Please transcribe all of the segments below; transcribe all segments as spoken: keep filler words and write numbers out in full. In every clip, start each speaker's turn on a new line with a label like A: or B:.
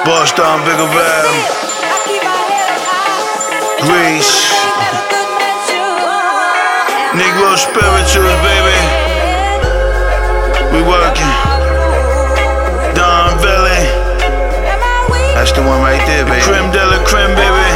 A: Bust down, bigger valve. Grease. Negro spirituals, baby. We working. Don Valley. That's the one right there, baby. Creme de la creme, baby.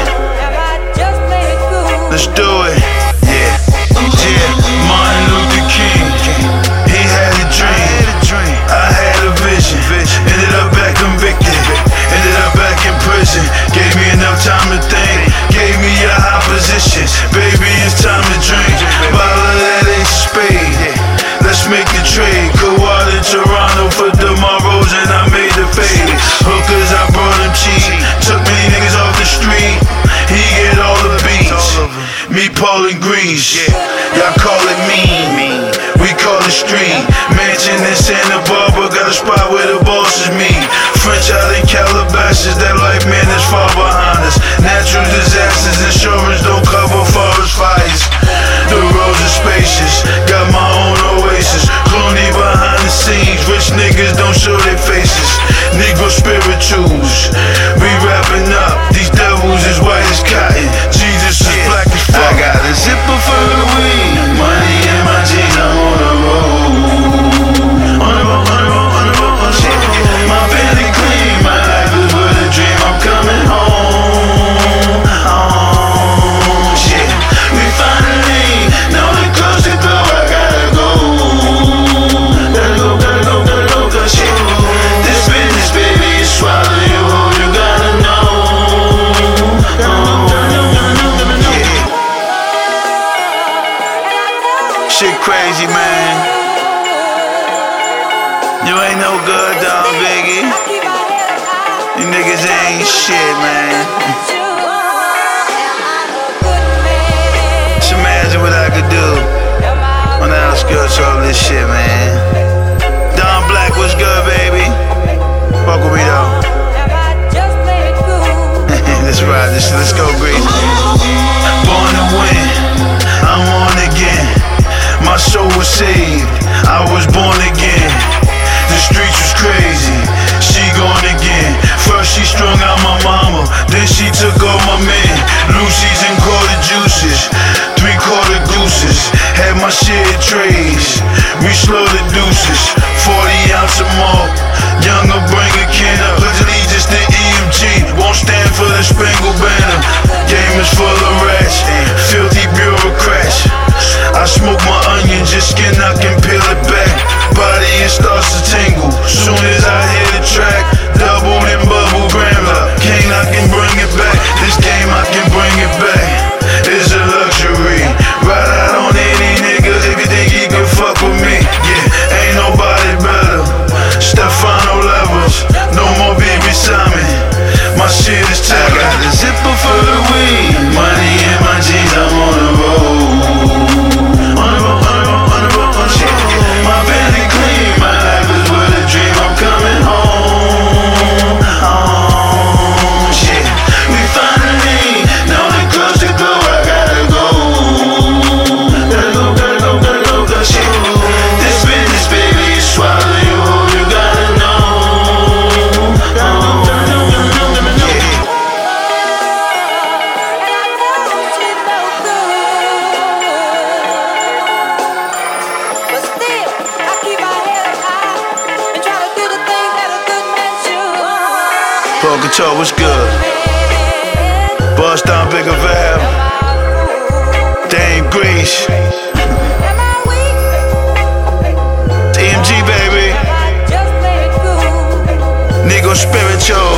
A: Let's do it. Yeah. Yeah. Martin Luther King. He had a dream. I had a vision. Ended up back convicted. Ended up back in prison. Gave me enough time to think. Gave me a high position. Baby, it's time to drink. Bottle of that ace of spade. Let's make the trade. Go out in Toronto for tomorrows and I made the fade. Hookers, I brought him cheap. Took many niggas off the street. He get all the beats. Me, Paul and Grease. Y'all call it mean. We call it street. Mansion in Santa Barbara. Got a spot where the boss is me. French out in Calabasas. That life, man, is far behind us. Natural disasters. Insurance don't cover forest fires. The roads are spacious. Got my own oasis. Clooney behind the scenes. Rich niggas don't show their faces. Negro spirituals. We wrapping up. These devils is white as cotton. Jesus is black as fuck. I got a zipper for the weed. Money in my jeans. I'm on the road. On the road, on the road, on the road, on the road. My belly clean. My life is with a dream. I'm coming home. Home. Shit. We finally. Now the clubs to go. I gotta go. Gotta go, gotta go, gotta go, gotta shit. This business, baby, is swallow you whole. You gotta know. Shit crazy, man. You ain't no good, dog, Biggie. You niggas ain't shit, man. Just imagine what I could do on the outskirts of all this shit, man. Don Black was good, baby. Fuck with me, though. Let's ride this. Let's go, Grease. Born to win. I'm on again. My soul was saved, I was born again. The streets was crazy, she gone again. First she strung out my mama, then she took all my men. Lucy's and quarter juices, three quarter gooses. Had my share of trays, we slaughtered deuces. Forty ounce of malt, younger bring a can up. Pledge allegiance to E M G, won't stand for the Spangled Banner. Game is full of rats, filthy bureaucrats. I smoke my onion, just skin, I can peel it back. Body it starts to tingle, soon as I hear the track. Double and bubble grammar, Kane I can bring it back. This game I can bring it back. It's a luxury, ride out on any nigga if you think he can fuck with me. Yeah, ain't nobody better. Stefano levels, no more baby Simon. My shit is tight. I got the zipper for the weed. Money in my jeans, I'm on the road. Paul Guitar, what's good? Bust down, bigger valve. Dame Grease. E M G, baby. Negro spiritual.